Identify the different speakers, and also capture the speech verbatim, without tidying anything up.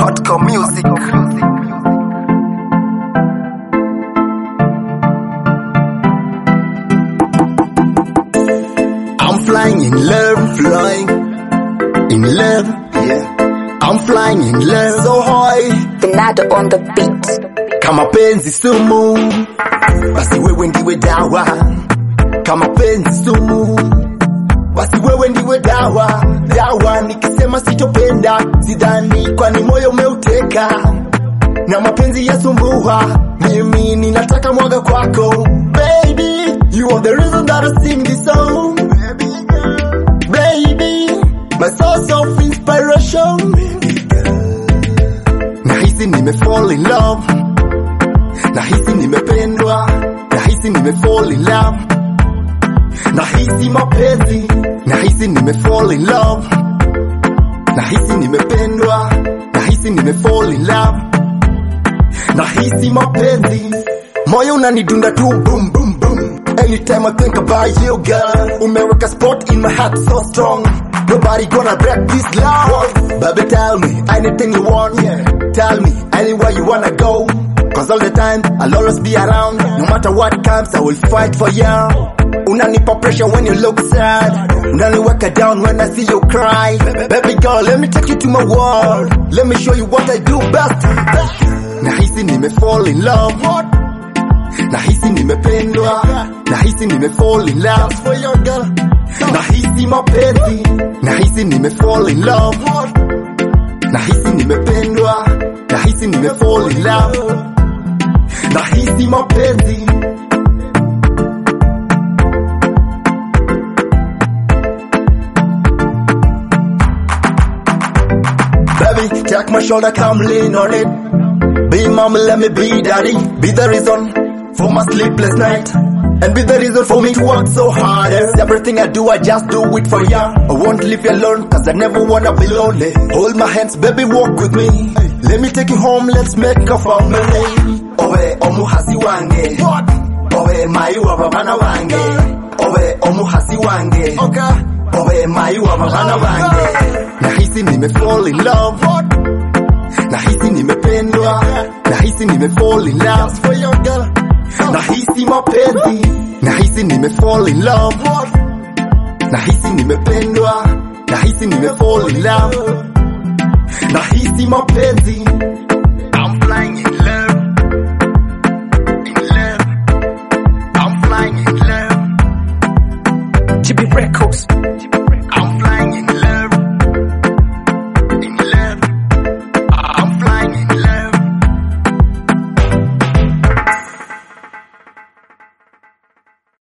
Speaker 1: Hardcore music. I'm flying in love, flying in love, yeah. I'm flying in love so high.
Speaker 2: Bernardo on the beat.
Speaker 1: Kama penzi sumu, basi wewe ndiwe dawa. Kama penzi sumu, basi wewe ndiwe dawa. Dawa nikisema sitopenda, sidhani kwani moyo umeuteka. Na mapenzi yasumbua, mimi ninataka mwaga kwako. Baby, you are the reason that I sing this song. Baby, my source of inspiration. Nahisi nime fall in love. Nahisi nimependwa. Nahisi nime fall in love. Nahisi mapenzi. Nahisi nime fall in love. Nahisi nimependwa. Nahisi nime fall in love. Nahisi mapenzi. Moyo unanidunda tu boom boom boom. Anytime I think about you, girl, umeweka spot in my heart so strong. Nobody gonna break this love. Baby, tell me anything you want, yeah. Tell me anywhere you wanna go. Cause all the time I'll always be around. No matter what comes, I will fight for you. Unanipa pressure when you look sad. Unaniweka down when I see you cry. Baby girl, let me take you to my world. Let me show you what I do best. Nahisi nime fall in love. Nahisi nimependwa. Nahisi nime fall in love for your girl. Nahisi mapenzi. Nahisi nime fall in love. Nahisi nimependwa. Nahisi nime fall in love. Nahisi mapenzi. Baby, take my shoulder, come lean on it. Be mom, let me be daddy. Be the reason for my sleepless night. And be the reason for me to work so hard. Everything I do, I just do it for ya. I won't leave you alone, cause I never wanna be lonely. Hold my hands, baby, walk with me. Let me take you home, let's make a family. Owe, omuhasi wange. Owe, maiwa babana wange. Owe, omuhasi wange. Owe, maiwa babana wange. Nahisi nime fall in love. Nahisi nimependwa. Nahisi nime fall in love for your girl. Nahisi mapenzi. Nahisi nime fall in love. Nahisi nimependwa. Nahisi nime fall in love. Nahisi mapenzi.